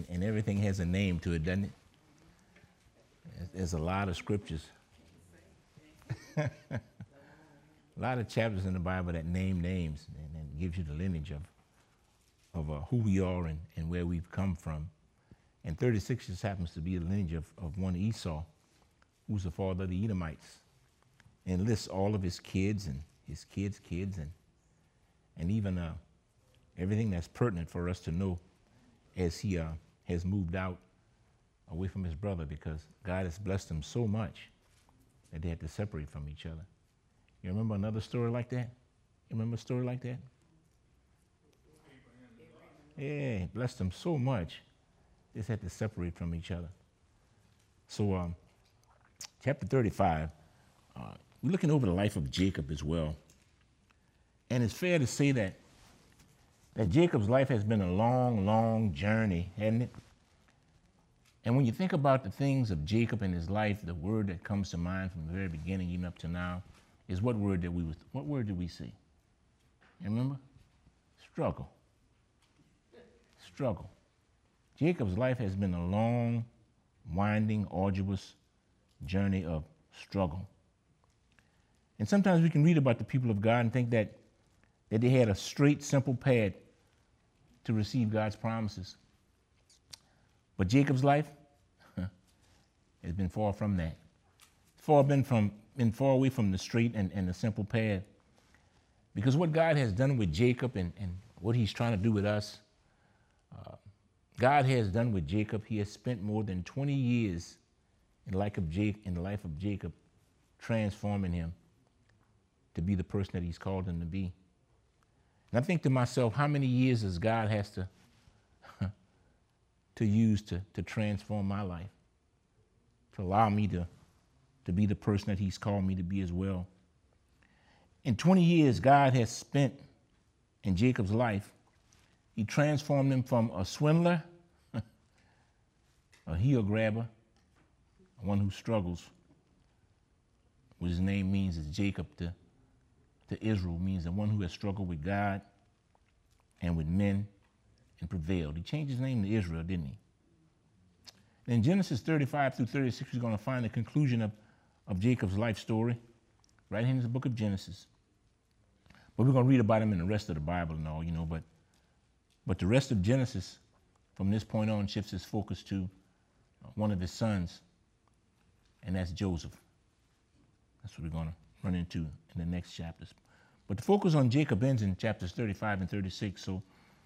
and everything has a name to it, doesn't it? There's a lot of scriptures. A lot of chapters in the Bible that name names and gives you the lineage of who we are and where we've come from. And 36 just happens to be the lineage of one Esau, who's the father of the Edomites, and lists all of his kids and his kids' kids and even everything that's pertinent for us to know as he has moved out away from his brother, because God has blessed him so much that they had to separate from each other. You remember another story like that? You remember a story like that? Yeah, he blessed them so much, they just had to separate from each other. So chapter 35, we're looking over the life of Jacob as well. And it's fair to say that Jacob's life has been a long, long journey, hasn't it? And when you think about the things of Jacob and his life, the word that comes to mind from the very beginning even up to now is what word did we see? You remember? Struggle. Struggle. Jacob's life has been a long, winding, arduous journey of struggle. And sometimes we can read about the people of God and think that they had a straight, simple path to receive God's promises. But Jacob's life has been far from that. Been far away from the straight and the simple path. Because what God has done with Jacob and what he's trying to do with us, God has done with Jacob. He has spent more than 20 years in the life of Jacob, transforming him to be the person that he's called him to be. And I think to myself, how many years does God has to use to transform my life, to allow me to be the person that he's called me to be as well? In 20 years God has spent in Jacob's life, he transformed him from a swindler, a heel grabber, one who struggles, what his name means is Jacob, to Israel, means the one who has struggled with God and with men and prevailed. He changed his name to Israel, didn't he? In Genesis 35 through 36, we're going to find the conclusion of Jacob's life story right here in the book of Genesis. But we're going to read about him in the rest of the Bible and all, but the rest of Genesis from this point on shifts his focus to one of his sons, and that's Joseph. That's what we're going to run into in the next chapters. But the focus on Jacob ends in chapters 35 and 36. So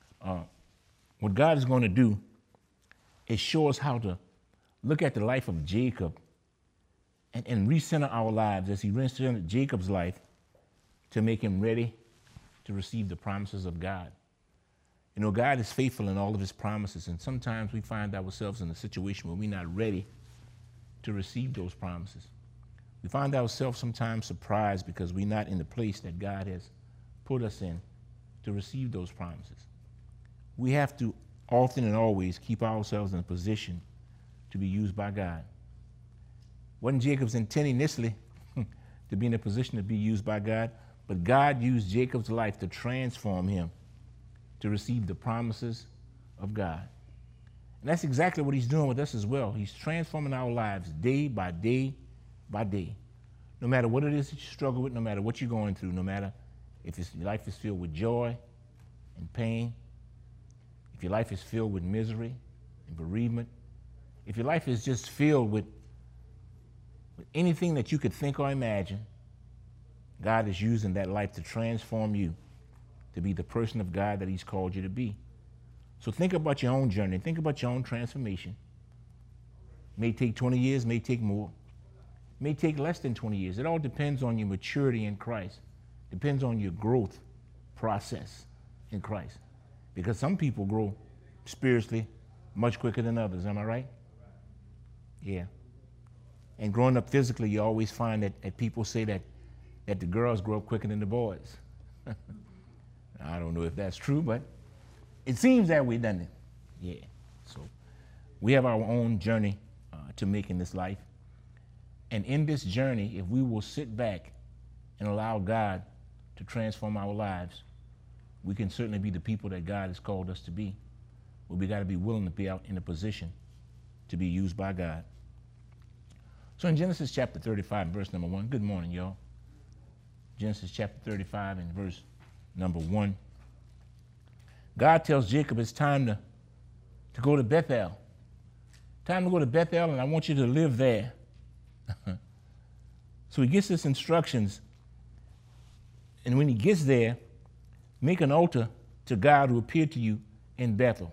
what God is going to do is show us how to look at the life of Jacob and recenter our lives as he recentered Jacob's life to make him ready to receive the promises of God. God is faithful in all of his promises, and sometimes we find ourselves in a situation where we're not ready to receive those promises. We find ourselves sometimes surprised because we're not in the place that God has put us in to receive those promises. We have to often and always keep ourselves in a position to be used by God. Wasn't Jacob's intent initially to be in a position to be used by God, but God used Jacob's life to transform him to receive the promises of God. And that's exactly what he's doing with us as well. He's transforming our lives day by day by day. No matter what it is that you struggle with, no matter what you're going through, no matter if your life is filled with joy and pain, if your life is filled with misery and bereavement, if your life is just filled with anything that you could think or imagine, God is using that life to transform you to be the person of God that he's called you to be. So think about your own journey. Think about your own transformation. It may take 20 years, may take more. It may take less than 20 years. It all depends on your maturity in Christ. Depends on your growth process in Christ. Because some people grow spiritually much quicker than others. Am I right? Yeah. And growing up physically, you always find that people say that the girls grow up quicker than the boys. I don't know if that's true, but it seems that way, doesn't it? Yeah. So we have our own journey to make in this life. And in this journey, if we will sit back and allow God to transform our lives, we can certainly be the people that God has called us to be. but we got to be willing to be out in a position to be used by God. So in Genesis chapter 35, verse number 1, good morning, y'all. Genesis chapter 35 and verse number 1. God tells Jacob it's time to go to Bethel. Time to go to Bethel, and I want you to live there. So he gets his instructions, and when he gets there, make an altar to God who appeared to you in Bethel.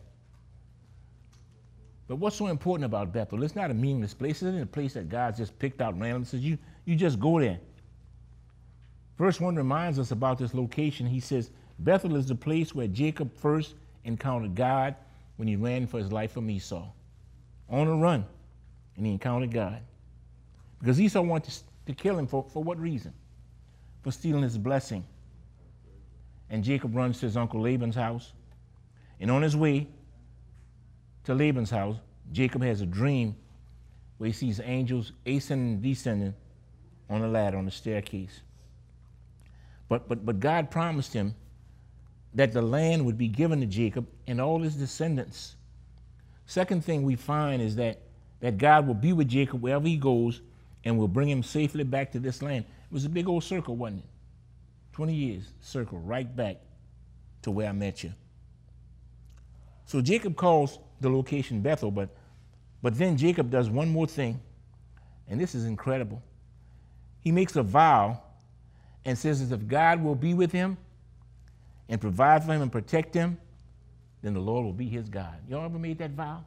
But what's so important about Bethel? It's not a meaningless place. It isn't a place that God just picked out randomly. Says you just go there. Verse 1 reminds us about this location. He says, Bethel is the place where Jacob first encountered God when he ran for his life from Esau. On a run, and he encountered God. Because Esau wanted to kill him for what reason? For stealing his blessing. And Jacob runs to his uncle Laban's house. And on his way to Laban's house, Jacob has a dream where he sees angels ascending and descending on a ladder, on the staircase. But God promised him that the land would be given to Jacob and all his descendants. Second thing we find is that God will be with Jacob wherever he goes and will bring him safely back to this land. It was a big old circle, wasn't it? 20 years, circle right back to where I met you. So Jacob calls the location Bethel, but then Jacob does one more thing, and this is incredible. He makes a vow and says that if God will be with him and provide for him and protect him, then the Lord will be his God. Y'all ever made that vow?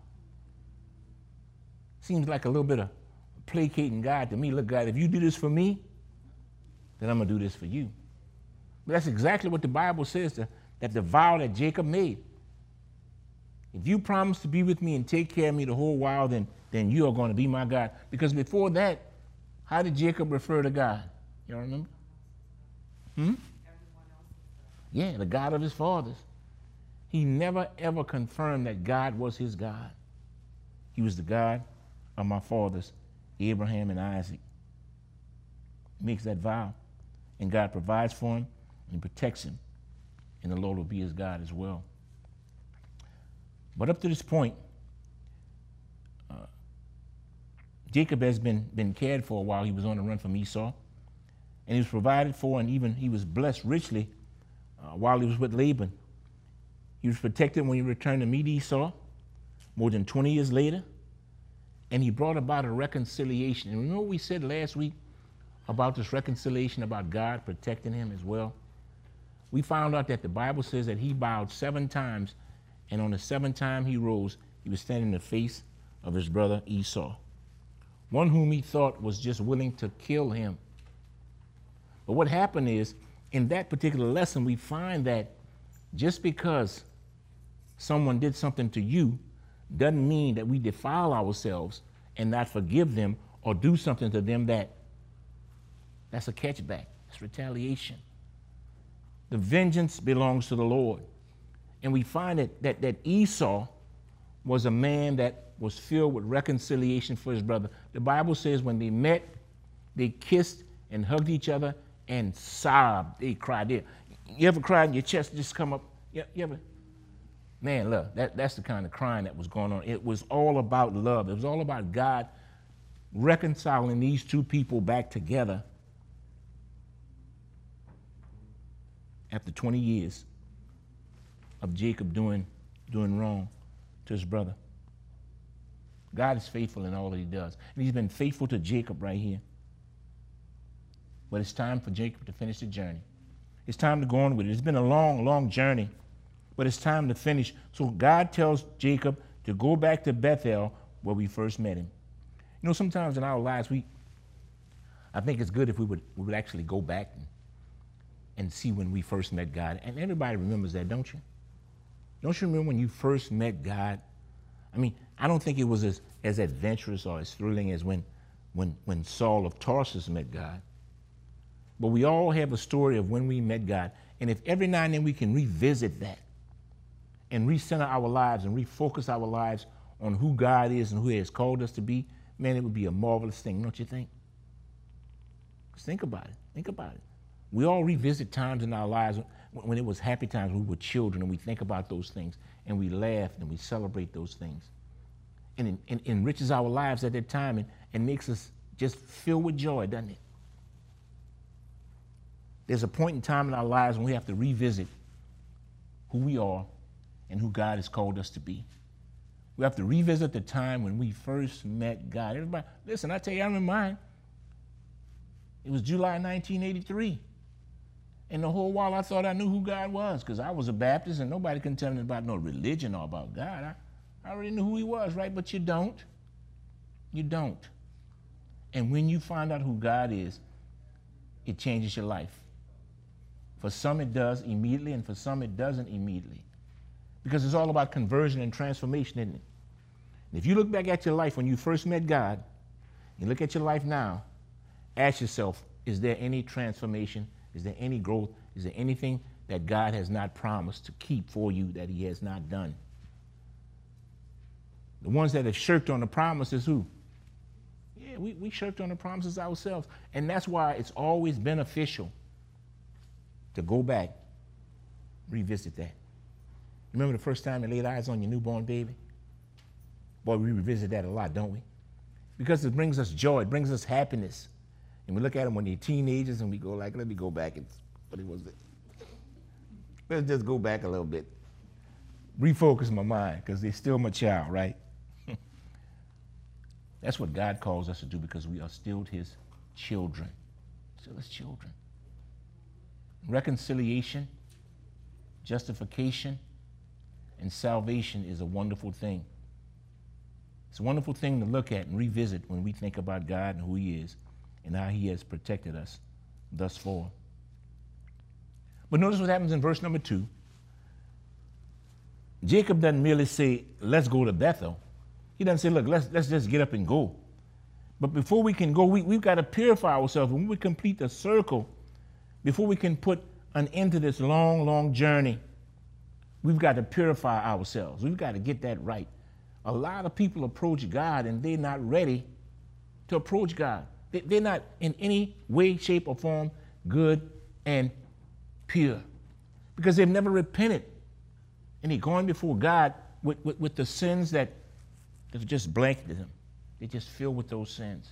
Seems like a little bit of placating God to me. Look, God, if you do this for me, then I'm going to do this for you. But that's exactly what the Bible says, that the vow that Jacob made. If you promise to be with me and take care of me the whole while, then you are going to be my God. Because before that, how did Jacob refer to God? Y'all remember? Yeah, the God of his fathers. He never, ever confirmed that God was his God. He was the God of my fathers, Abraham and Isaac. He makes that vow, and God provides for him and protects him, and the Lord will be his God as well. But up to this point, Jacob has been cared for while he was on the run from Esau, and he was provided for, and even he was blessed richly while he was with Laban. He was protected when he returned to meet Esau more than 20 years later, and he brought about a reconciliation. And remember what we said last week about this reconciliation, about God protecting him as well? We found out that the Bible says that he bowed 7 times, and on the 7th time he rose, he was standing in the face of his brother Esau, one whom he thought was just willing to kill him. But what happened is, in that particular lesson, we find that just because someone did something to you doesn't mean that we defile ourselves and not forgive them or do something to them that's a catchback. It's retaliation. The vengeance belongs to the Lord. And we find that Esau was a man that was filled with reconciliation for his brother. The Bible says when they met, they kissed and hugged each other and sobbed. They cried. You ever cried and your chest just come up? You ever? Man, look, that's the kind of crying that was going on. It was all about love. It was all about God reconciling these two people back together after 20 years of Jacob doing wrong to his brother. God is faithful in all that he does. And he's been faithful to Jacob right here. But it's time for Jacob to finish the journey. It's time to go on with it. It's been a long, long journey, but it's time to finish. So God tells Jacob to go back to Bethel where we first met him. You know, sometimes in our lives, I think it's good if we would actually go back and see when we first met God. And everybody remembers that, don't you? Don't you remember when you first met God? I mean, I don't think it was as adventurous or as thrilling as when Saul of Tarsus met God. But we all have a story of when we met God. And if every now and then we can revisit that and recenter our lives and refocus our lives on who God is and who he has called us to be, man, it would be a marvelous thing, don't you think? Just think about it. Think about it. We all revisit times in our lives when it was happy times when we were children, and we think about those things. and we laugh and we celebrate those things. And it enriches our lives at that time and makes us just filled with joy, doesn't it? There's a point in time in our lives when we have to revisit who we are and who God has called us to be. We have to revisit the time when we first met God. Everybody, listen, I tell you, I remember mine. It was July 1983. And the whole while I thought I knew who God was because I was a Baptist and nobody can tell me about no religion or about God. I already knew who he was, right? But you don't. You don't. And when you find out who God is, it changes your life. For some it does immediately, and for some it doesn't immediately. Because it's all about conversion and transformation, isn't it? And if you look back at your life when you first met God, and look at your life now, ask yourself, is there any transformation? Is there any growth? Is there anything that God has not promised to keep for you that he has not done? The ones that have shirked on the promises, who? Yeah, we shirked on the promises ourselves. And that's why it's always beneficial to go back, revisit that. Remember the first time you laid eyes on your newborn baby? Boy, we revisit that a lot, don't we? Because it brings us joy, it brings us happiness. And we look at them when they're teenagers and we go like, let me go back and, what was it? Let's just go back a little bit. Refocus my mind, because they're still my child, right? That's what God calls us to do, because we are still his children. Still his children. Reconciliation, justification, and salvation is a wonderful thing. It's a wonderful thing to look at and revisit when we think about God and who he is and how he has protected us thus far. But notice what happens in verse number 2. Jacob doesn't merely say, let's go to Bethel. He doesn't say, look, let's just get up and go. But before we can go, we've got to purify ourselves. When we complete the circle, before we can put an end to this long, long journey, we've got to purify ourselves. We've got to get that right. A lot of people approach God and they're not ready to approach God. They're not in any way, shape, or form good and pure because they've never repented. And they're going before God with the sins that have just blanketed them. They're just filled with those sins.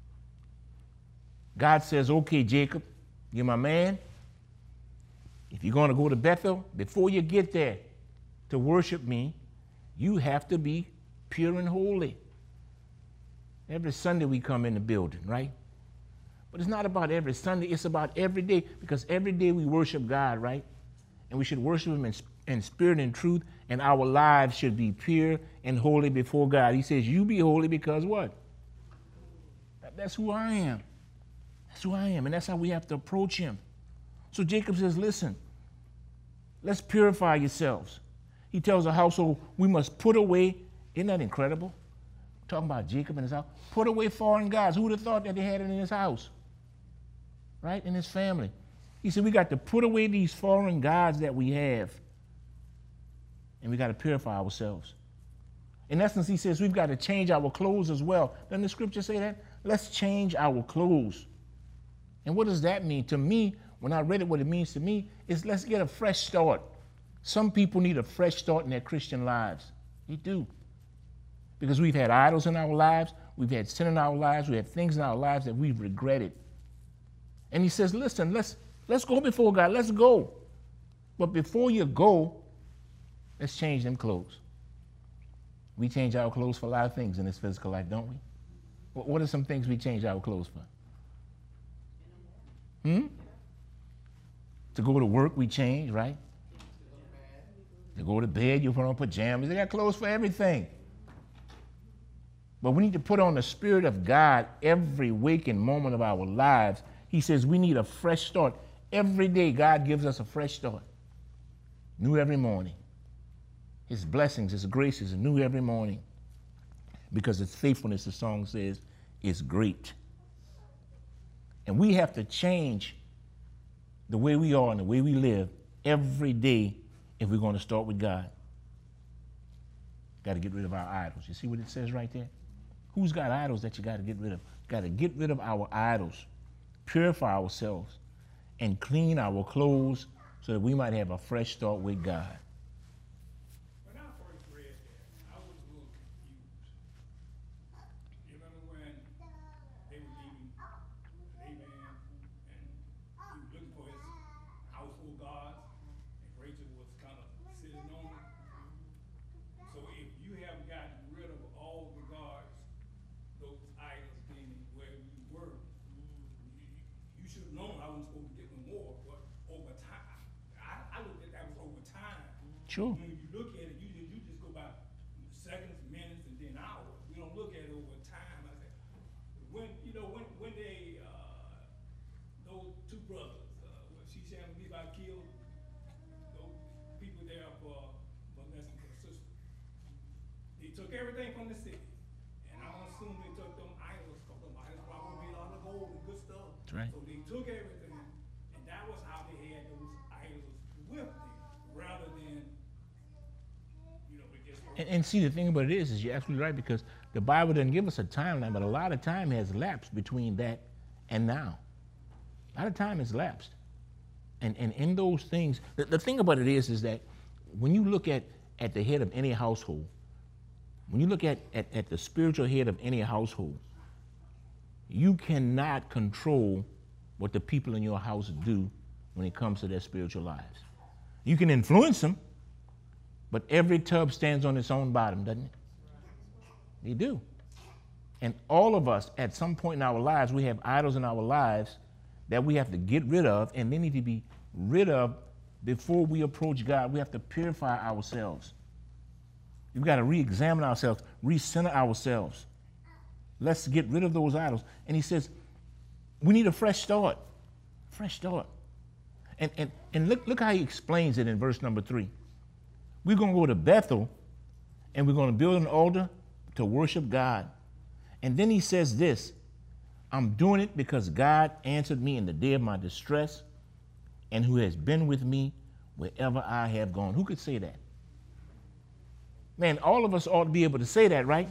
God says, okay, Jacob, you're my man. If you're going to go to Bethel, before you get there to worship me, you have to be pure and holy. Every Sunday we come in the building, right? But it's not about every Sunday, it's about every day, because every day we worship God, right? And we should worship him in spirit and truth, and our lives should be pure and holy before God. He says, you be holy because what? That's who I am. That's who I am, and that's how we have to approach him. So Jacob says, listen, let's purify yourselves. He tells the household, we must put away, isn't that incredible? Talking about Jacob and his house. Put away foreign gods. Who would have thought that they had it in his house? Right? In his family. He said, we got to put away these foreign gods that we have. And we got to purify ourselves. In essence, he says we've got to change our clothes as well. Doesn't the scripture say that? Let's change our clothes. And what does that mean? To me, when I read it, what it means to me is let's get a fresh start. Some people need a fresh start in their Christian lives. They do. Because we've had idols in our lives, we've had sin in our lives, we have things in our lives that we've regretted. And he says, listen, let's go before God, let's go. But before you go, let's change them clothes. We change our clothes for a lot of things in this physical life, don't we? What are some things we change our clothes for? To go to work, we change, right? To go to bed, you put on pajamas. They got clothes for everything. But we need to put on the Spirit of God every waking moment of our lives. He says we need a fresh start. Every day, God gives us a fresh start. New every morning. His blessings, his graces are new every morning. Because his faithfulness, the song says, is great. And we have to change the way we are and the way we live every day if we're going to start with God. Got to get rid of our idols. You see what it says right there? Who's got idols that you got to get rid of? Got to get rid of our idols, purify ourselves, and clean our clothes so that we might have a fresh start with God. Sure. When you look at it, you just go by seconds, minutes, and then hours. We don't look at it over time. I said, when they those two brothers, Shisha and Levi killed those people there for molesting their sister. They took everything from the city, and I assume they took them idols, because them idols probably made all the gold and good stuff. That's right. So they took everything, and that was how they had those idols with them, rather than, it just. And see, the thing about it is you're absolutely right, because the Bible doesn't give us a timeline, but a lot of time has lapsed between that and now. A lot of time has lapsed. And in those things, the thing about it is that when you look at the head of any household, when you look at the spiritual head of any household, you cannot control what the people in your house do when it comes to their spiritual lives. You can influence them, but every tub stands on its own bottom, doesn't it? They do. And all of us, at some point in our lives, we have idols in our lives that we have to get rid of, and they need to be rid of before we approach God. We have to purify ourselves. We've got to re-examine ourselves, recenter ourselves. Let's get rid of those idols. And he says, we need a fresh start. Fresh start. And look how he explains it in verse number 3. We're going to go to Bethel, and we're going to build an altar to worship God. And then he says this, I'm doing it because God answered me in the day of my distress, and who has been with me wherever I have gone. Who could say that? Man, all of us ought to be able to say that, right?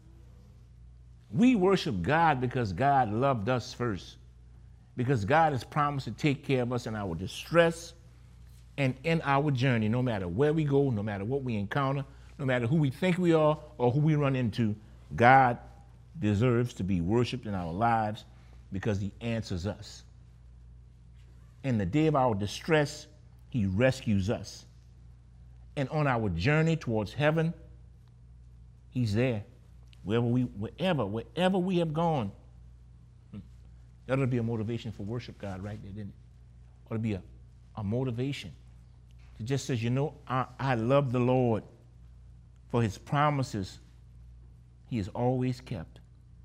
We worship God because God loved us first, because God has promised to take care of us in our distress and in our journey, no matter where we go, no matter what we encounter, no matter who we think we are or who we run into. God deserves to be worshiped in our lives because he answers us. In the day of our distress, he rescues us. And on our journey towards heaven, he's there. Wherever we have gone. That ought to be a motivation for worship, God, right there, didn't it? Ought to be a motivation. It just says, I love the Lord for his promises he has always kept.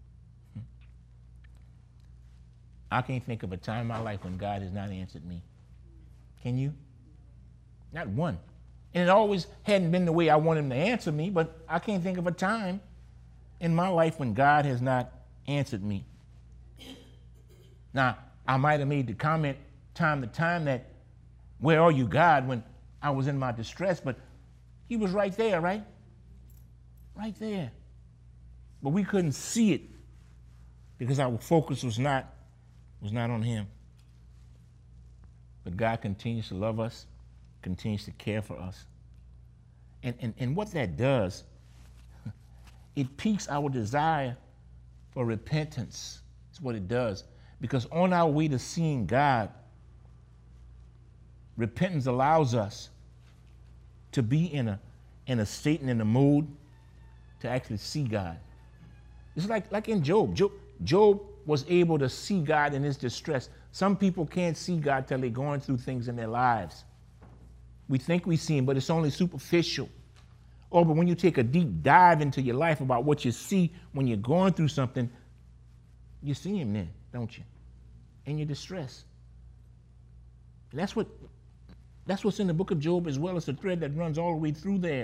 I can't think of a time in my life when God has not answered me. Can you? Not one. And it always hadn't been the way I want him to answer me, but I can't think of a time in my life when God has not answered me. Now, I might have made the comment time to time that, where are you, God, when I was in my distress, but he was right there, right? Right there. But we couldn't see it because our focus was not on him. But God continues to love us, continues to care for us. And what that does, it piques our desire for repentance. That's what it does. Because on our way to seeing God, repentance allows us to be in a state and in a mood to actually see God. It's like in Job. Job was able to see God in his distress. Some people can't see God till they're going through things in their lives. We think we see him, but it's only superficial. But when you take a deep dive into your life about what you see when you're going through something, you see him then, don't you? In your distress. That's what's in the book of Job as well. It's a thread that runs all the way through there.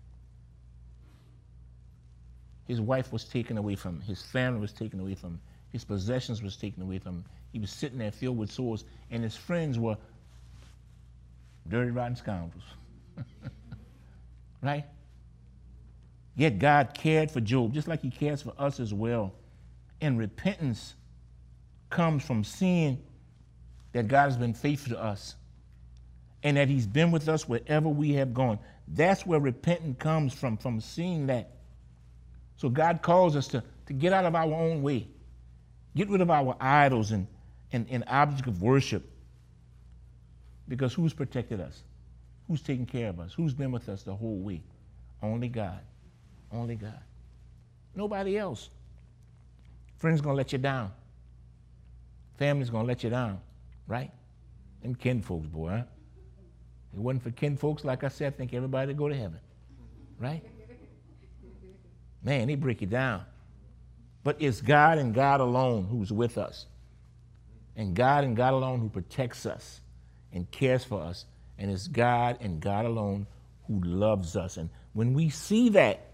His wife was taken away from him. His family was taken away from him. His possessions was taken away from him. He was sitting there filled with sores, and his friends were dirty, rotten scoundrels. Right? Yet God cared for Job, just like he cares for us as well. And repentance comes from seeing that God has been faithful to us and that he's been with us wherever we have gone. That's where repentance comes from seeing that. So God calls us to get out of our own way, get rid of our idols and objects of worship. Because who's protected us? Who's taken care of us? Who's been with us the whole way? Only God. Only God. Nobody else. Friends gonna let you down. Family's gonna let you down, right? Them kin folks, boy, huh? If it wasn't for kin folks, like I said, I think everybody would go to heaven. Right? Man, they break it down. But it's God and God alone who's with us. And God alone who protects us and cares for us. And it's God and God alone who loves us. And when we see that,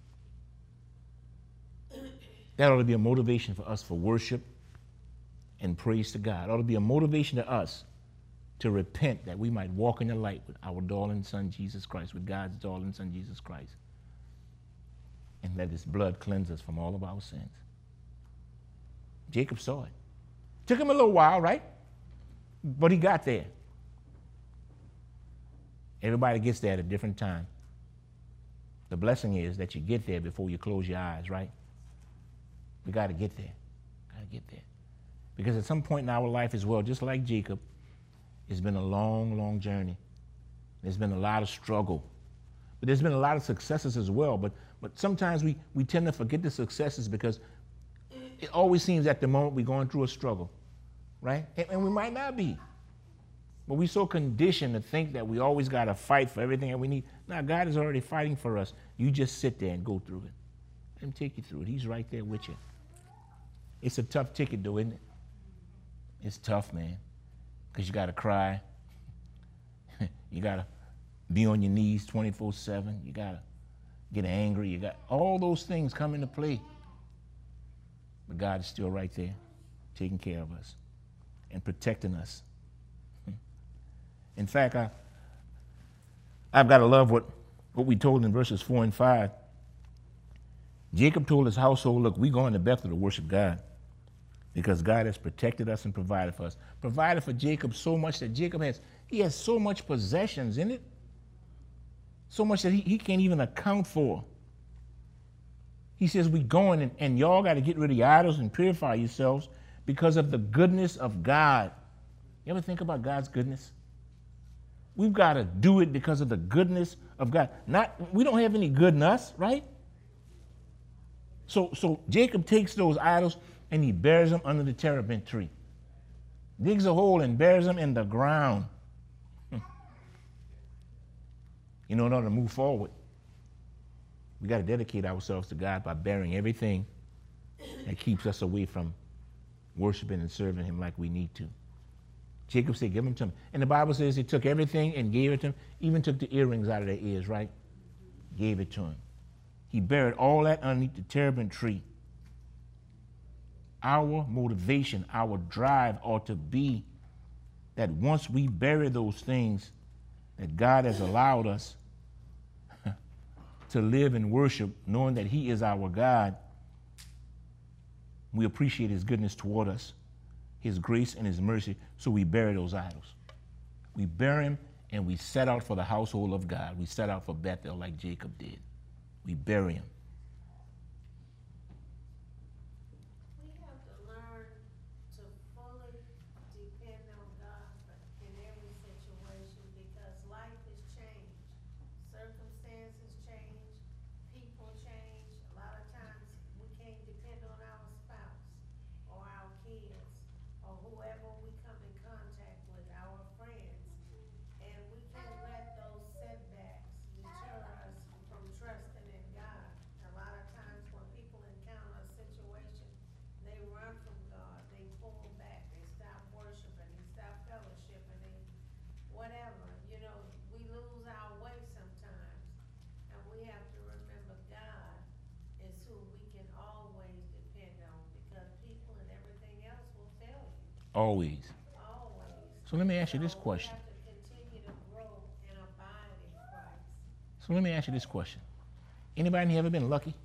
that ought to be a motivation for us for worship and praise to God. It ought to be a motivation to us to repent that we might walk in the light with our darling Son, Jesus Christ, with God's darling Son, Jesus Christ. And let his blood cleanse us from all of our sins. Jacob saw it. Took him a little while, right? But he got there. Everybody gets there at a different time. The blessing is that you get there before you close your eyes, right? We got to get there. Got to get there. Because at some point in our life as well, just like Jacob, it's been a long, long journey. There's been a lot of struggle. But there's been a lot of successes as well. But sometimes we tend to forget the successes because it always seems at the moment we're going through a struggle, right? And we might not be. But we're so conditioned to think that we always got to fight for everything that we need. Now, God is already fighting for us. You just sit there and go through it. Let him take you through it. He's right there with you. It's a tough ticket, though, isn't it? It's tough, man, because you got to cry. You got to be on your knees 24/7. You got to get angry. You got all those things come into play. But God is still right there, taking care of us and protecting us. In fact, I've got to love what we told in verses 4 and 5. Jacob told his household, look, we're going to Bethel to worship God because God has protected us and provided for us. Provided for Jacob so much that he has so much possessions in it, so much that he can't even account for. He says, we're going and y'all got to get rid of your idols and purify yourselves because of the goodness of God. You ever think about God's goodness? We've got to do it because of the goodness of God. We don't have any good in us, right? So Jacob takes those idols and he buries them under the terebinth tree. Digs a hole and buries them in the ground. You know, in order to move forward, we got to dedicate ourselves to God by burying everything that keeps us away from worshiping and serving him like we need to. Jacob said, give them to him. And the Bible says he took everything and gave it to him, even took the earrings out of their ears, right? Gave it to him. He buried all that underneath the terebinth tree. Our motivation, our drive ought to be that once we bury those things that God has allowed us to live and worship, knowing that he is our God, we appreciate his goodness toward us, his grace and his mercy, so we bury those idols. We bury them and we set out for the household of God. We set out for Bethel like Jacob did. We bury him. We have to learn to fully depend on God in every situation because life has changed. Circumstances change, people change. A lot of times we can't depend on our spouse or our kids or whoever we come in contact with, our friends. And we can't let those setbacks deter us from trusting in God. A lot of times when people encounter a situation, they run from God, they pull back, they stop worshiping, they stop fellowshipping, they whatever. You know, we lose our way sometimes. And we have to remember God is who we can always depend on because people and everything else will fail you. Always. Always. So let me ask you this So question. we have to continue to grow and abide in Christ. So let me ask you this question. Anybody in here ever been lucky?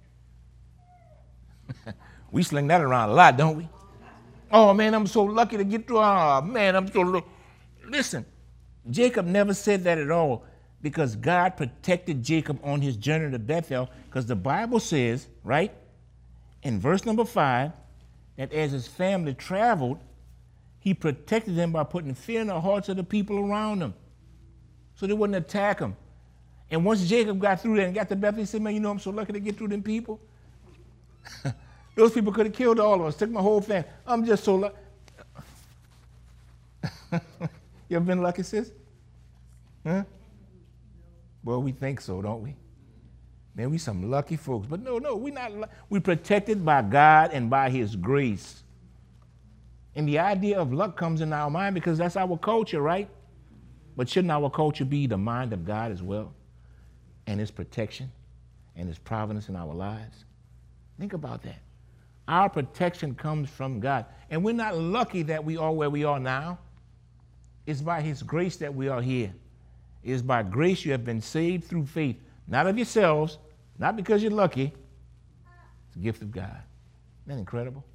We sling that around a lot, don't we? Oh, man, I'm so lucky to get through. Oh, man, I'm so lucky. Listen, Jacob never said that at all because God protected Jacob on his journey to Bethel because the Bible says, right, in verse number 5, that as his family traveled, he protected them by putting fear in the hearts of the people around them so they wouldn't attack him. And once Jacob got through there and got to Bethel, he said, man, you know, I'm so lucky to get through them people. Those people could have killed all of us, took my whole family. I'm just so lucky. You ever been lucky, sis? Huh? Well, we think so, don't we? Man, we some lucky folks. But no, we're not. We're protected by God and by his grace. And the idea of luck comes in our mind because that's our culture, right? But shouldn't our culture be the mind of God as well? And his protection and his providence in our lives? Think about that. Our protection comes from God. And we're not lucky that we are where we are now. It's by his grace that we are here. It is by grace you have been saved through faith, not of yourselves, not because you're lucky. It's a gift of God. Isn't that incredible?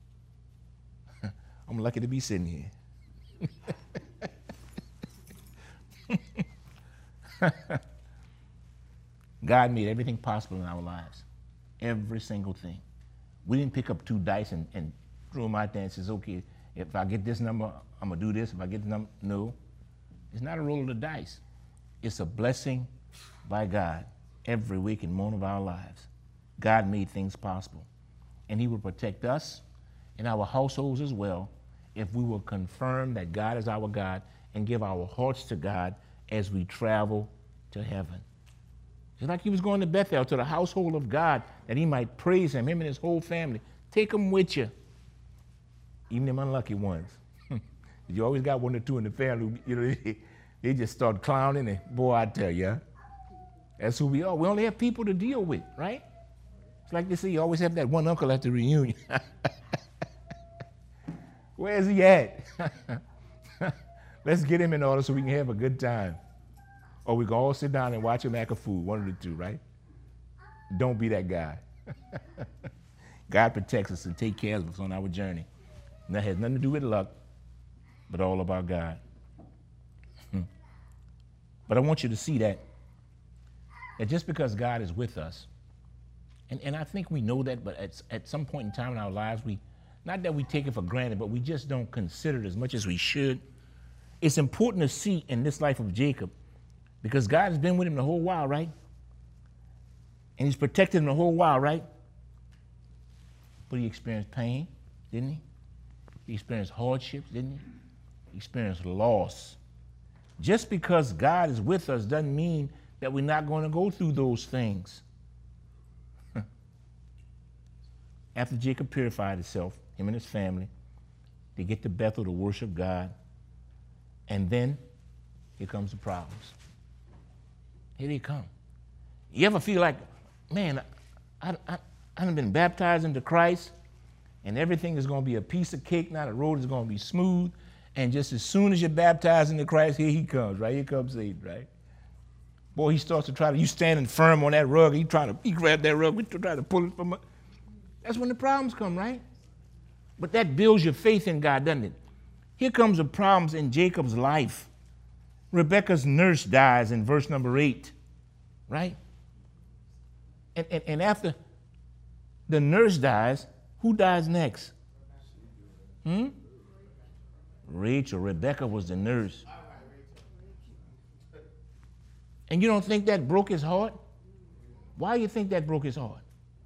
I'm lucky to be sitting here. God made everything possible in our lives. Every single thing. We didn't pick up 2 dice and throw them out there and says, okay, if I get this number, I'm going to do this. If I get the number, no. It's not a roll of the dice. It's a blessing by God every week and moment of our lives. God made things possible. And he will protect us and our households as well if we will confirm that God is our God and give our hearts to God as we travel to heaven. Just like he was going to Bethel, to the household of God, that he might praise him and his whole family. Take them with you, even them unlucky ones. You always got 1 or 2 in the family, you know, they just start clowning, and boy, I tell you, that's who we are. We only have people to deal with, right? It's like they say, you always have that one uncle at the reunion. Where's he at? Let's get him in order so we can have a good time. Or we can all sit down and watch him act a fool, one of the two, right? Don't be that guy. God protects us and takes care of us on our journey. And that has nothing to do with luck, but all about God. But I want you to see that just because God is with us, and I think we know that, but at some point in time in our lives, not that we take it for granted, but we just don't consider it as much as we should. It's important to see in this life of Jacob, because God has been with him the whole while, right? And he's protected him the whole while, right? But he experienced pain, didn't he? He experienced hardships, didn't he? He experienced loss. Just because God is with us doesn't mean that we're not going to go through those things. After Jacob purified himself, him and his family, they get to Bethel to worship God. And then here comes the problems. Here they come. You ever feel like, man, I've been baptized into Christ, and everything is going to be a piece of cake now. The road is going to be smooth. And just as soon as you're baptized into Christ, here he comes, right? Here comes Satan, right? Boy, he starts to you standing firm on that rug. He grabbed that rug. We try to pull it from up. That's when the problems come, right? But that builds your faith in God, doesn't it? Here comes the problems in Jacob's life. Rebekah's nurse dies in verse number 8, right? And after the nurse dies, who dies next? Rachel. Rebekah was the nurse. And you don't think that broke his heart? Why do you think that broke his heart?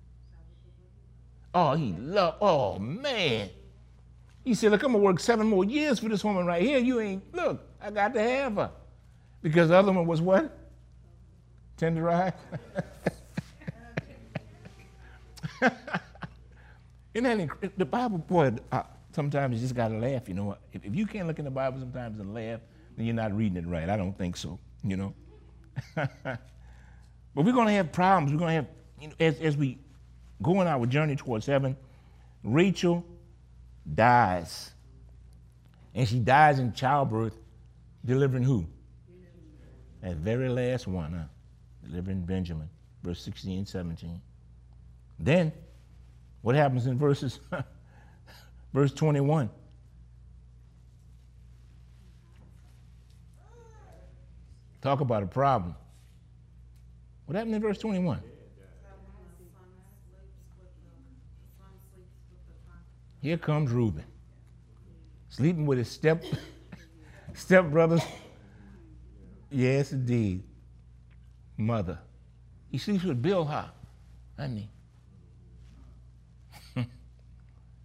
Oh, man. He said, look, I'm going to work 7 more years for this woman right here. Look, I got to have her. Because the other one was what? Tenderized? The Bible, boy, sometimes you just got to laugh, you know. If you can't look in the Bible sometimes and laugh, then you're not reading it right. I don't think so, you know. But we're going to have problems. We're going to have, you know, as we go on our journey towards heaven, Rachel dies. And she dies in childbirth, delivering who? That very last one, delivering Benjamin, verse 16 and 17. Then, what happens in verse 21? Talk about a problem. What happened in verse 21? Here comes Reuben, sleeping with his stepbrothers. Yes, indeed. Mother. He sleeps with Bilhah, doesn't he?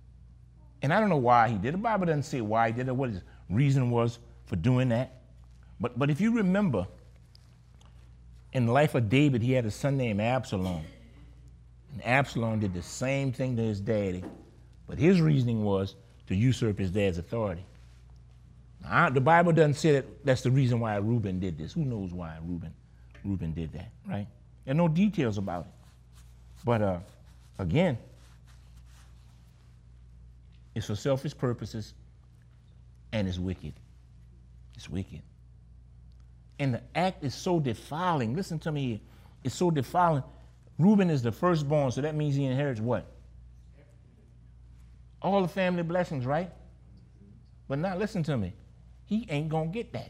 And I don't know why he did it. The Bible doesn't say why he did it, what his reason was for doing that. But if you remember, in the life of David, he had a son named Absalom. And Absalom did the same thing to his daddy, but his reasoning was to usurp his dad's authority. Now, the Bible doesn't say that that's the reason why Reuben did this. Who knows why Reuben did that, right? There are no details about it. But again, it's for selfish purposes, and it's wicked. It's wicked. And the act is so defiling. Listen to me here. It's so defiling. Reuben is the firstborn, so that means he inherits what? All the family blessings, right? But now listen to me. He ain't going to get that.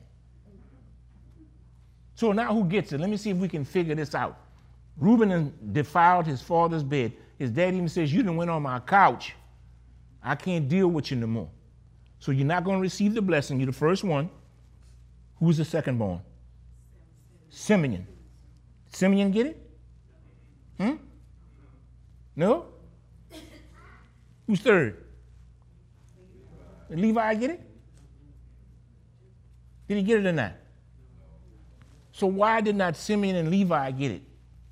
So now who gets it? Let me see if we can figure this out. Reuben defiled his father's bed. His dad even says, you done went on my couch. I can't deal with you no more. So you're not going to receive the blessing. You're the first one. Who's the second born? Simeon. Simeon get it? No? Who's third? Did Levi get it? Did he get it or not? So why did not Simeon and Levi get it?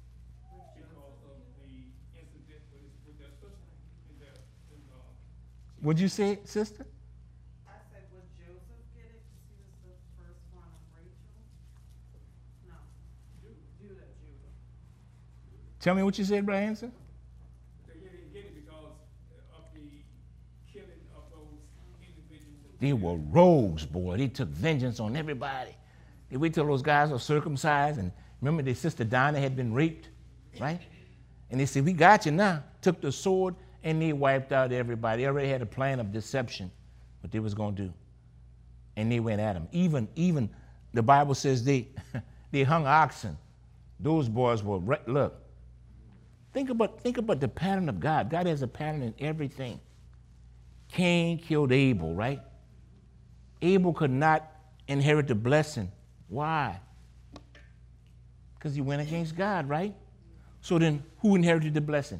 What'd you say, sister? I said, would Joseph get it because he was the first one of Rachel? No. Judah. Tell me what you said, Brother Hanson. They didn't get it because of the killing of those individuals. They were rogues, boy. They took vengeance on everybody. They wait till those guys are circumcised. And remember, their sister Dinah had been raped, right? And they said, we got you now. Took the sword and they wiped out everybody. They already had a plan of deception, what they was going to do. And they went at him. Even the Bible says they hung oxen. Those boys were, look, think about the pattern of God. God has a pattern in everything. Cain killed Abel, right? Abel could not inherit the blessing. Why? Because he went against God, right? So then who inherited the blessing?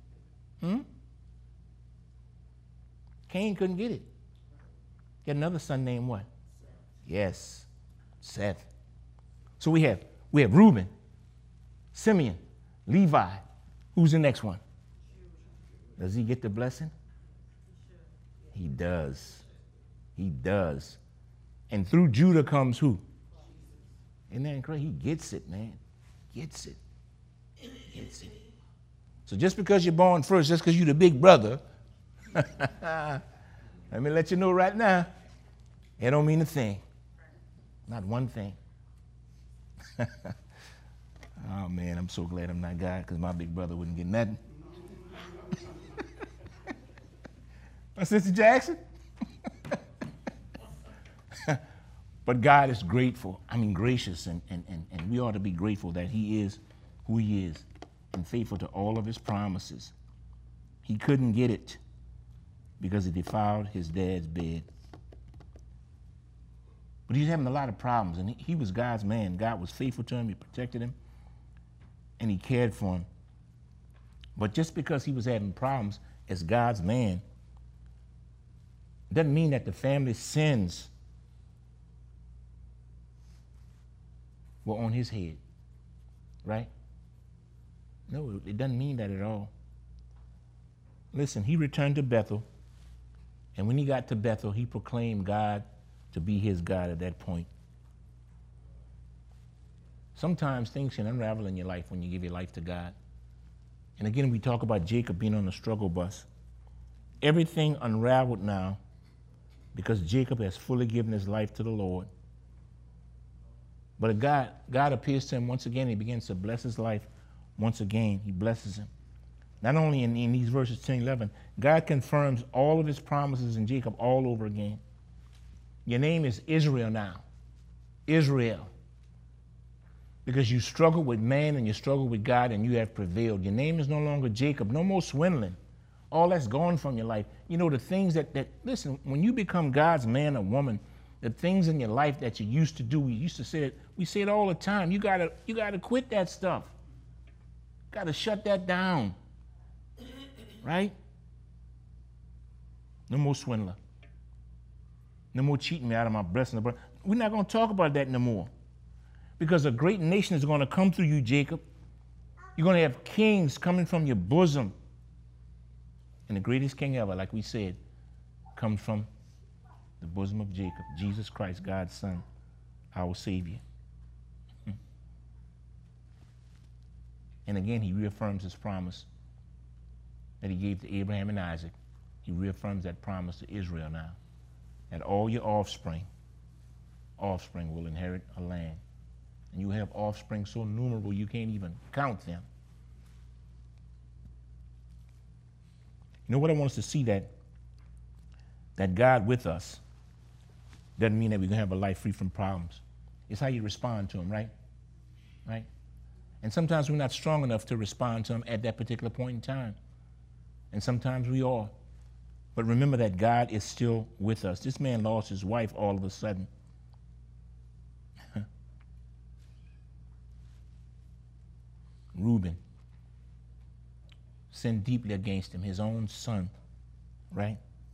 Cain couldn't get it. He had another son named what? Yes, Seth. So we have Reuben, Simeon, Levi. Who's the next one? Does he get the blessing? He does. He does. And through Judah comes who? Isn't that incredible? He gets it, man. Gets it. Gets it. So just because you're born first, just because you're the big brother, let me let you know right now, it don't mean a thing. Not one thing. Oh, man, I'm so glad I'm not God because my big brother wouldn't get nothing. My Sister Jackson? But God is gracious, and we ought to be grateful that he is who he is and faithful to all of his promises. He couldn't get it because he defiled his dad's bed. But he's having a lot of problems, and he was God's man. God was faithful to him. He protected him, and he cared for him. But just because he was having problems as God's man doesn't mean that the family's sins were on his head, right? No, it doesn't mean that at all. Listen, he returned to Bethel, and when he got to Bethel, he proclaimed God to be his God at that point. Sometimes things can unravel in your life when you give your life to God. And again, we talk about Jacob being on the struggle bus. Everything unraveled now because Jacob has fully given his life to the Lord. But God appears to him once again. He begins to bless his life once again. He blesses him. Not only in these verses 10, 11, God confirms all of his promises in Jacob all over again. Your name is Israel now. Israel. Because you struggle with man and you struggle with God and you have prevailed. Your name is no longer Jacob. No more swindling. All that's gone from your life. You know, the things that listen, when you become God's man or woman, the things in your life that you used to do, we say it all the time. You gotta quit that stuff. Gotta shut that down. Right? No more swindler. No more cheating me out of my blessing. we're not going to talk about that no more. Because a great nation is going to come through you, Jacob. You're going to have kings coming from your bosom. And the greatest king ever, like we said, comes from the bosom of Jacob, Jesus Christ, God's Son, our Savior. And again, he reaffirms his promise that he gave to Abraham and Isaac. He reaffirms that promise to Israel now, that all your offspring will inherit a land. And you have offspring so numerable you can't even count them. You know what I want us to see, that God with us doesn't mean that we're going to have a life free from problems. It's how you respond to them, right? Right? And sometimes we're not strong enough to respond to them at that particular point in time. And sometimes we are. But remember that God is still with us. This man lost his wife all of a sudden. Reuben sinned deeply against him, his own son, right?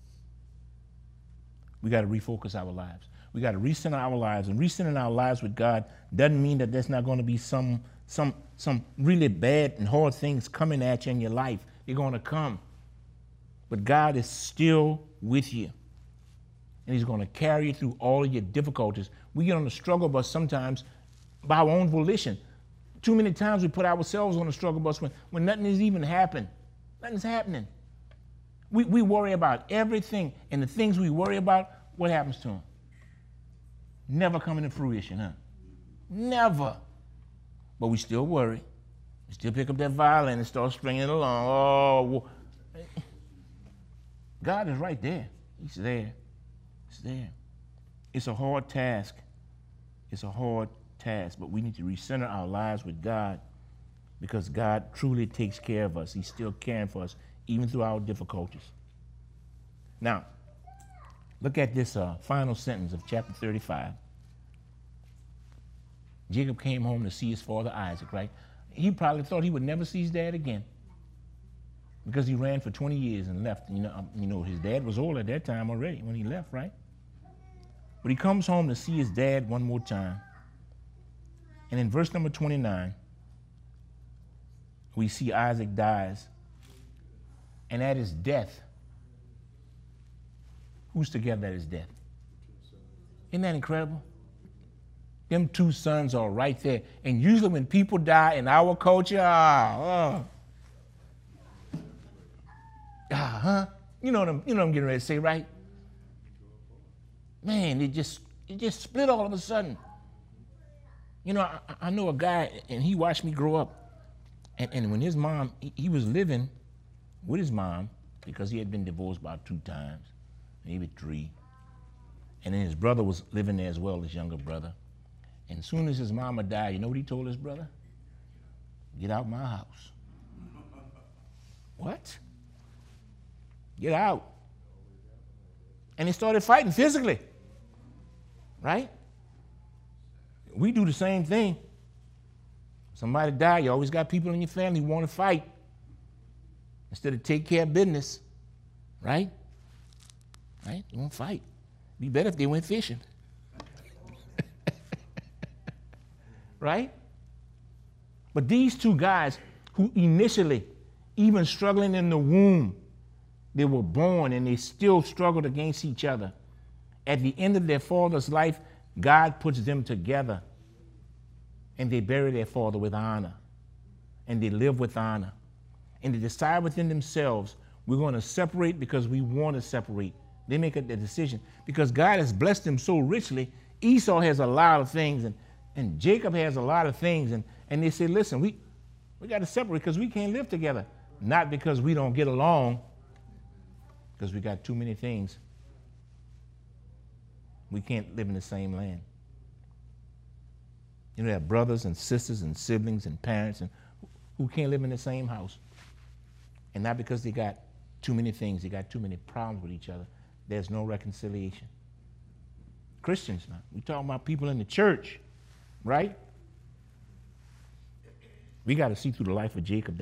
We got to refocus our lives. We got to recenter our lives. And recentering our lives with God doesn't mean that there's not going to be some really bad and hard things coming at you in your life. They're going to come. But God is still with you. And he's going to carry you through all of your difficulties. We get on the struggle bus sometimes by our own volition. Too many times we put ourselves on the struggle bus when nothing has even happened. Nothing's happening. We worry about everything, and the things we worry about, what happens to them? Never coming to fruition, huh? Never. But we still worry. We still pick up that violin and start stringing it along. Oh, God is right there. He's there. He's there. It's a hard task. It's a hard task, but we need to recenter our lives with God because God truly takes care of us. He's still caring for us, even through our difficulties. Now, look at this final sentence of chapter 35. Jacob came home to see his father Isaac, right? He probably thought he would never see his dad again because he ran for 20 years and left. You know, his dad was old at that time already when he left, right? But he comes home to see his dad one more time. And in verse number 29, we see Isaac dies. And at his death, who's together at his death? Isn't that incredible? Them two sons are right there. And usually when people die in our culture, you know what I'm getting ready to say, right? Man, it just split all of a sudden. You know, I know a guy, and he watched me grow up. And when his mom, he was living with his mom because he had been divorced about 2 times, maybe 3. And then his brother was living there as well, his younger brother. And as soon as his mama died, you know what he told his brother? Get out my house. What? Get out. And they started fighting physically, right? We do the same thing. Somebody die, you always got people in your family who want to fight instead of take care of business, right? Right? You won't fight. Be better if they went fishing. Right? But these 2 guys who initially, even struggling in the womb, they were born and they still struggled against each other. At the end of their father's life, God puts them together and they bury their father with honor and they live with honor. And they decide within themselves, we're going to separate because we want to separate. They make a decision because God has blessed them so richly. Esau has a lot of things and Jacob has a lot of things. And they say, listen, we got to separate because we can't live together. Not because we don't get along, because we got too many things. We can't live in the same land. You know, they have brothers and sisters and siblings and parents and who can't live in the same house. And not because they got too many things, they got too many problems with each other. There's no reconciliation. Christians now, we're talking about people in the church, right? We got to see through the life of Jacob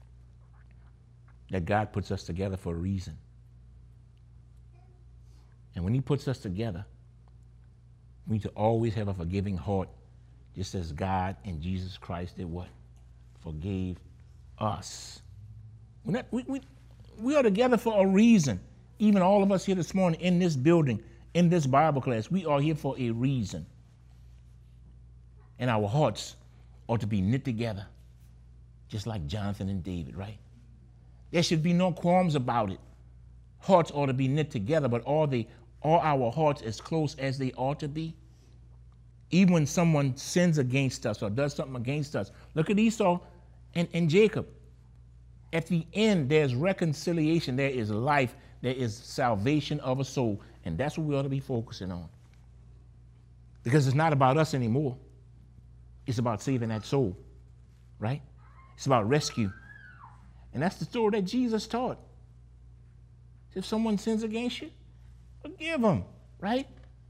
that God puts us together for a reason. And when he puts us together, We need to always have a forgiving heart, just as God and Jesus Christ did what? Forgave us. We are together for a reason. Even all of us here this morning in this building, in this Bible class, we are here for a reason. And our hearts ought to be knit together, just like Jonathan and David, right? There should be no qualms about it. Hearts ought to be knit together, but are our hearts as close as they ought to be? Even when someone sins against us or does something against us. Look at Esau and Jacob. At the end, there's reconciliation, there is life, there is salvation of a soul. And that's what we ought to be focusing on. Because it's not about us anymore. It's about saving that soul, right? It's about rescue. And that's the story that Jesus taught. If someone sins against you, forgive them, right?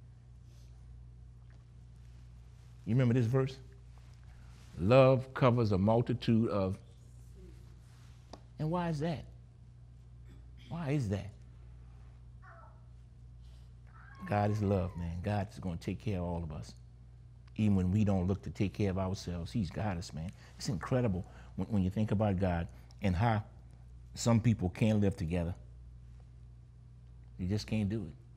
You remember this verse? Love covers a multitude of. And why is that? Why is that? God is love, man. God is going to take care of all of us. Even when we don't look to take care of ourselves, he's got us, man. It's incredible when you think about God and how some people can't live together. You just can't do it.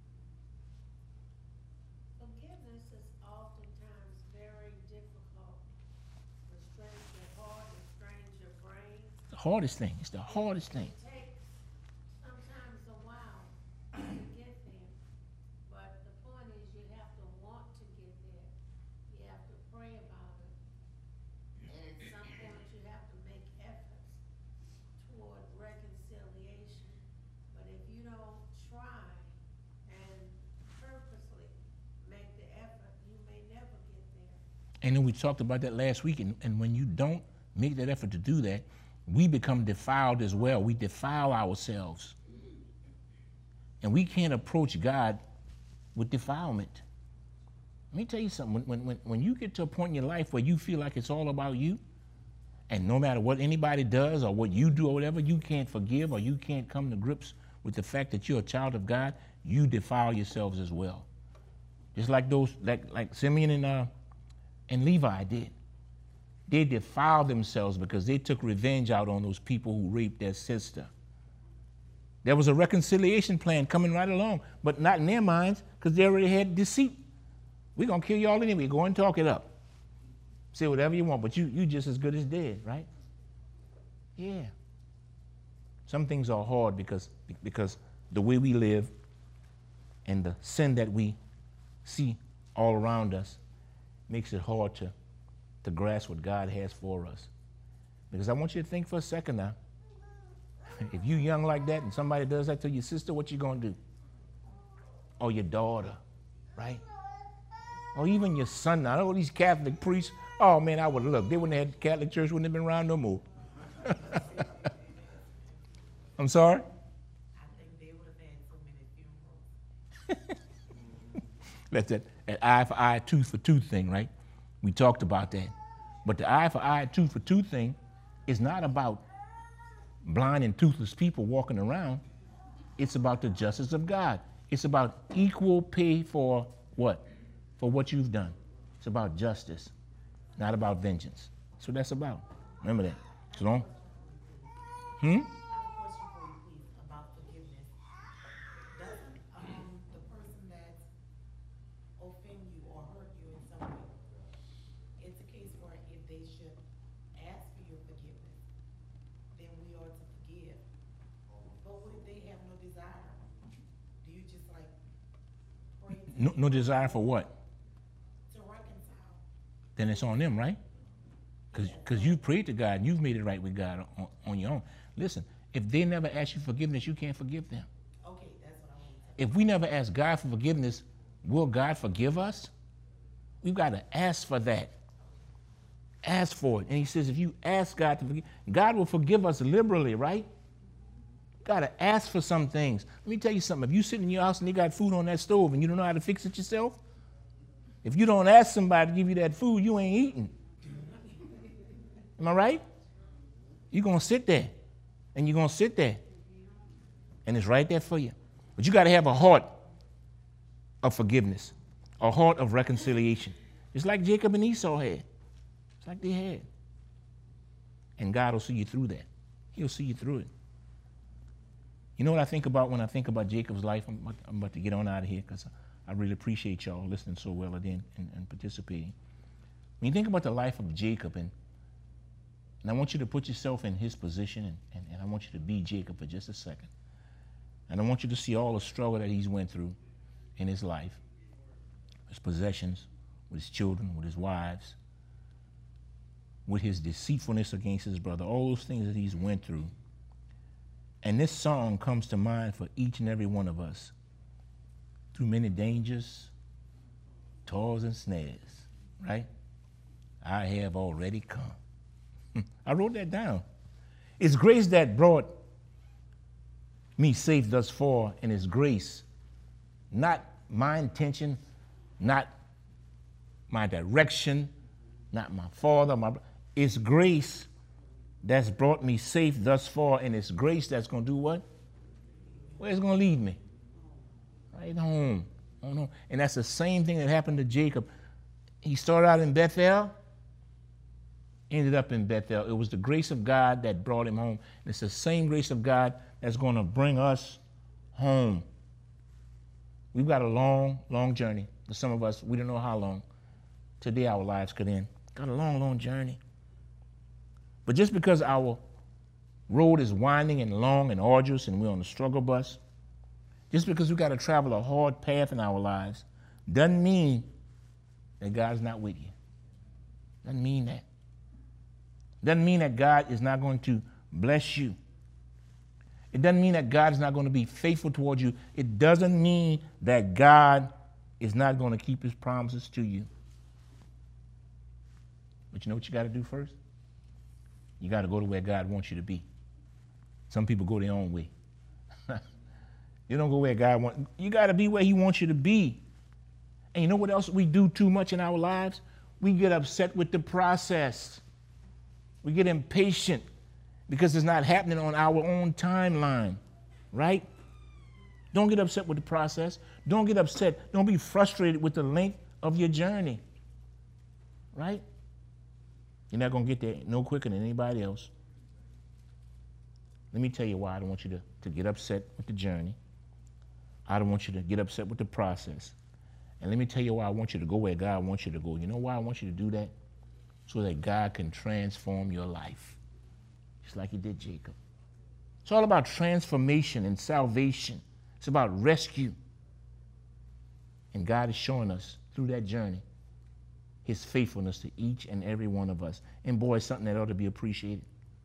Forgiveness is oftentimes very difficult. Restrains your heart, restrains your brain. The hardest thing. It's the hardest thing. It takes sometimes a while to get there. But the point is you have to want to get there. You have to pray about it. And at some point you have to make efforts toward reconciliation. But if you don't try and purposely make the effort, you may never get there. And then we talked about that last week. And when you don't make that effort to do that, we become defiled as well. We defile ourselves. And we can't approach God with defilement. Let me tell you something. When you get to a point in your life where you feel like it's all about you, and no matter what anybody does or what you do or whatever, you can't forgive or you can't come to grips with the fact that you're a child of God, you defile yourselves as well. Just like those, like Simeon and Levi did. They defiled themselves because they took revenge out on those people who raped their sister. There was a reconciliation plan coming right along, but not in their minds because they already had deceit. We're going to kill you all anyway. Go and talk it up. Say whatever you want, but you just as good as dead, right? Yeah. Some things are hard because the way we live and the sin that we see all around us makes it hard to grasp what God has for us. Because I want you to think for a second now. If you're young like that and somebody does that to your sister, what you going to do? Or your daughter, right? Or even your son. Now, all these Catholic priests, oh man, I would look. They wouldn't have had Catholic church, wouldn't have been around no more. I'm sorry? I think they would have had so many funerals. That's that eye for eye, tooth for tooth thing, right? We talked about that. But the eye for eye, tooth for tooth thing is not about blind and toothless people walking around. It's about the justice of God. It's about equal pay for what? For what you've done. It's about justice, not about vengeance. That's what that's about. Remember that. So don't. I have a question for you, please, about forgiveness. Doesn't the person that offend you or hurt you in some way, it's a case where if they should ask for your forgiveness, then we are to forgive. But what if they have no desire? Do you just like pray No desire for what? to reconcile? Then it's on them, right? Because you prayed to God and you've made it right with God on your own. Listen, if they never ask you forgiveness, you can't forgive them. Okay, that's what I want to say. If we never ask God for forgiveness, will God forgive us? We've got to ask for that. Ask for it. And he says, if you ask God to forgive, God will forgive us liberally, right? Got to ask for some things. Let me tell you something. If you sit in your house and you got food on that stove and you don't know how to fix it yourself, if you don't ask somebody to give you that food, you ain't eating. Am I right? You're going to sit there, and you're going to sit there, and it's right there for you. But you got to have a heart of forgiveness, a heart of reconciliation. It's like Jacob and Esau had. It's like they had. And God will see you through that. He'll see you through it. You know what I think about when I think about Jacob's life? I'm about to get on out of here because I really appreciate y'all listening so well and participating. When you think about the life of Jacob, and I want you to put yourself in his position, and I want you to be Jacob for just a second. And I want you to see all the struggle that he's went through in his life, his possessions, with his children, with his wives, with his deceitfulness against his brother, all those things that he's went through. And this song comes to mind for each and every one of us. Through many dangers, toils and snares, right? I have already come. I wrote that down. It's grace that brought me safe thus far, and it's grace, not my intention, not my direction, not my father, it's grace that's brought me safe thus far, and it's grace that's going to do what? Where it's going to lead me? Right home. Oh, no. And that's the same thing that happened to Jacob. He started out in Bethel, ended up in Bethel. It was the grace of God that brought him home. And it's the same grace of God that's going to bring us home. We've got a long, long journey. For some of us, we don't know how long. Today our lives could end. Got a long, long journey. But just because our road is winding and long and arduous and we're on the struggle bus, just because we've got to travel a hard path in our lives, doesn't mean that God's not with you. Doesn't mean that. Doesn't mean that God is not going to bless you. It doesn't mean that God is not going to be faithful towards you. It doesn't mean that God is not going to keep his promises to you. But you know what you got to do first? You got to go to where God wants you to be. Some people go their own way. You don't go where God wants. You got to be where he wants you to be. And you know what else we do too much in our lives? We get upset with the process. We get impatient because it's not happening on our own timeline, right? Don't get upset with the process. Don't get upset. Don't be frustrated with the length of your journey, right? You're not going to get there no quicker than anybody else. Let me tell you why I don't want you to get upset with the journey. I don't want you to get upset with the process. And let me tell you why I want you to go where God wants you to go. You know why I want you to do that? So that God can transform your life, just like he did Jacob. It's all about transformation and salvation. It's about rescue. And God is showing us through that journey his faithfulness to each and every one of us. And boy, it's something that ought to be appreciated.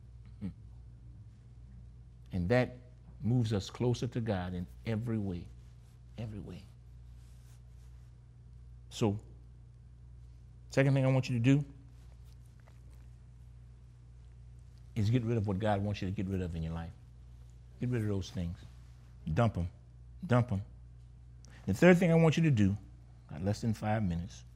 And that moves us closer to God in every way. Every way. So, second thing I want you to do is get rid of what God wants you to get rid of in your life. Get rid of those things. Dump them. Dump them. The third thing I want you to do, got less than 5 minutes,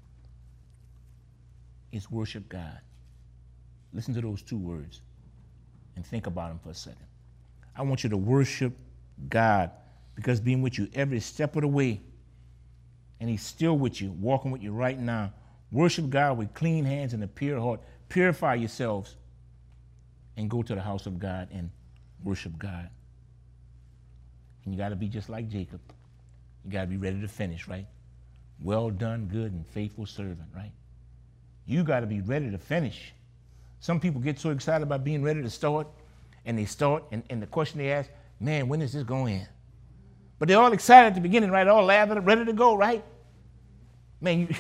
is worship God. Listen to those two words and think about them for a second. I want you to worship God because being with you every step of the way, and he's still with you, walking with you right now. Worship God with clean hands and a pure heart. Purify yourselves and go to the house of God and worship God. And you got to be just like Jacob. You got to be ready to finish, right? Well done, good and faithful servant, right? You got to be ready to finish. Some people get so excited about being ready to start, and they start, and the question they ask, man, when is this going to end? But they're all excited at the beginning, right? All laughing, ready to go, right? Man,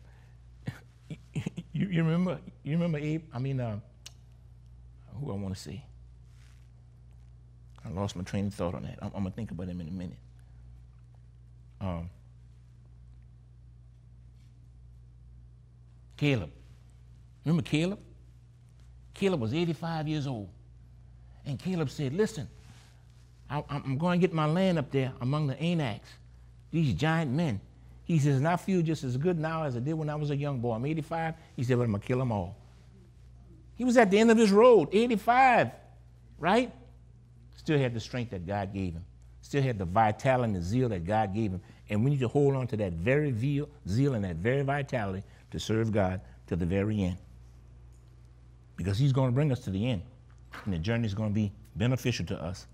you remember Abe? Who I want to say? I lost my train of thought on that. I'm going to think about him in a minute. Caleb. Remember Caleb? Caleb was 85 years old. And Caleb said, listen, I'm going to get my land up there among the Anaks, these giant men. He says, and I feel just as good now as I did when I was a young boy. I'm 85. He said, but I'm going to kill them all. He was at the end of his road, 85, right? Still had the strength that God gave him. still had the vitality and the zeal that God gave him. And we need to hold on to that very zeal and that very vitality to serve God to the very end. Because he's going to bring us to the end. And the journey is going to be beneficial to us.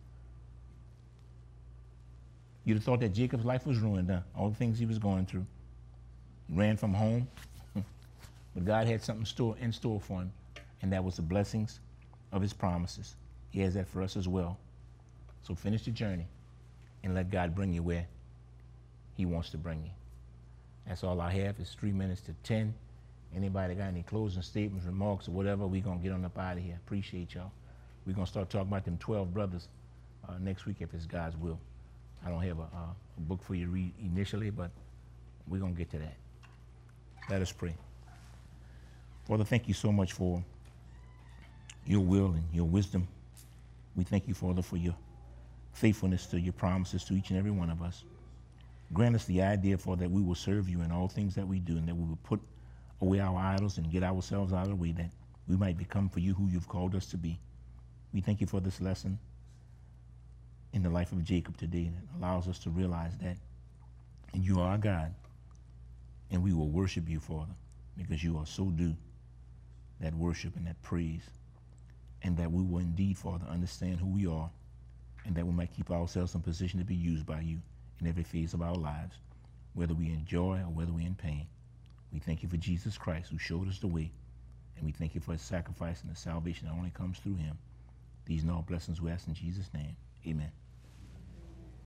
You'd have thought that Jacob's life was ruined, huh? All the things he was going through. He ran from home. But God had something in store for him. And that was the blessings of his promises. He has that for us as well. So finish the journey and let God bring you where he wants to bring you. That's all I have. It's 3 minutes to 10. Anybody got any closing statements, remarks, or whatever, we're going to get on up out of here. Appreciate y'all. We're going to start talking about them 12 brothers next week if it's God's will. I don't have a book for you to read initially, but we're going to get to that. Let us pray. Father, thank you so much for your will and your wisdom. We thank you, Father, for your faithfulness to your promises to each and every one of us. Grant us the idea, Father, that we will serve you in all things that we do, and that we will put away our idols and get ourselves out of the way, that we might become for you who you've called us to be. We thank you for this lesson in the life of Jacob today that allows us to realize that and you are our God, and we will worship you, Father, because you are so due that worship and that praise, and that we will indeed, Father, understand who we are, and that we might keep ourselves in position to be used by you in every phase of our lives, whether we enjoy or whether we're in pain. We thank you for Jesus Christ, who showed us the way, and we thank you for his sacrifice and the salvation that only comes through him. These and all blessings we ask in Jesus' name. Amen.